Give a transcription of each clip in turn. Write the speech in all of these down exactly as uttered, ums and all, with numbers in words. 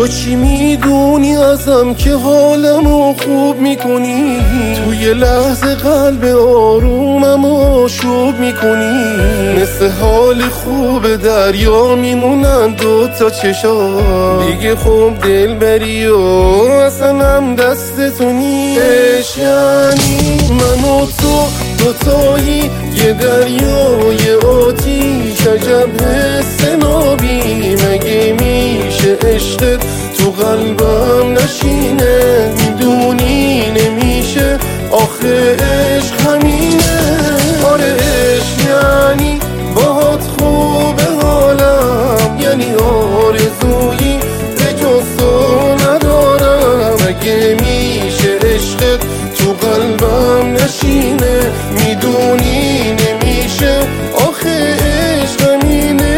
تو چی میدونی ازم که حالمو خوب میکنی؟ توی لحظه قلب آرومم آشوب میکنی. مثل حال خوب دریا میمونن دوتا چشام، دیگه خوب دل بری و اصلا هم دست تو نیست. یعنی من و تو دوتایی یه دریای آتیش، عجب حس نابی. مگه میشه عشقت تو قلبم نشینه؟ میدونی نمیشه آخه عشق همینه. آره عشق یعنی باهات خوبه حالم، یعنی آرزویی به جز تو ندارم. اگه میشه عشقت تو قلبم نشینه، میدونی نمیشه آخه عشق همینه.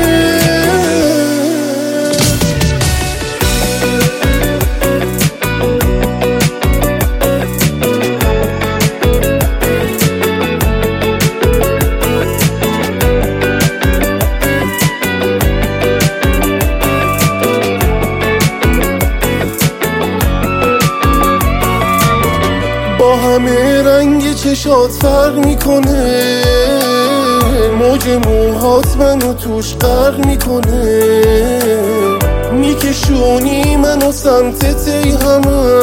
با همه رنگ چشات فرق میکنه، موج موهات منو توش غرق میکنه. میکشونی منو سمتت ای همه،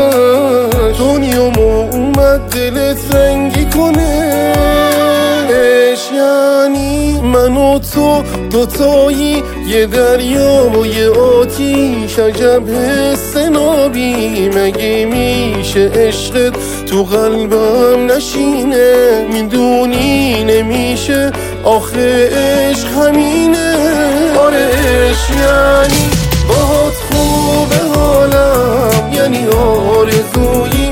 دنیامو اومد دلت رنگی کنه. عشق یعنی من و تو دوتایی یه دریا و یه آتیش، عجب حس نابی. مگه میشه عشقت تو قلبم نشینه؟ میدونی نمیشه آخه عشق همینه. آره عشق یعنی باهات خوبه حالم، یعنی آرزویی